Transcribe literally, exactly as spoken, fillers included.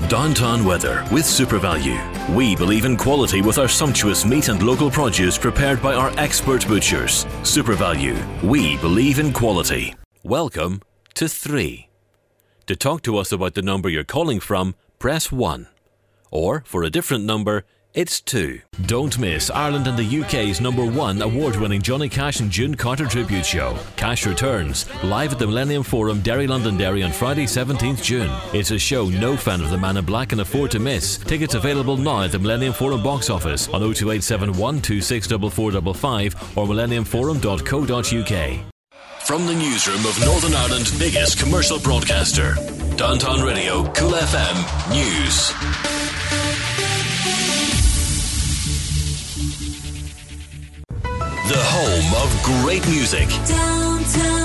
Downtown weather with SuperValue. We believe in quality with our sumptuous meat and local produce prepared by our expert butchers. SuperValue. We believe in quality. Welcome to three. To talk to us about the number you're calling from, press one. Or, for a different number, it's two. Don't miss Ireland and the U K's number one award-winning Johnny Cash and June Carter tribute show. Cash returns, live at the Millennium Forum, Derry, Londonderry on Friday seventeenth June. It's a show no fan of the Man in Black can afford to miss. Tickets available now at the Millennium Forum box office on oh two eight seven one, two six four four five five or millennium forum dot co dot uk. From the newsroom of Northern Ireland's biggest commercial broadcaster, Downtown Radio, Cool F M News. The home of great music. Downtown.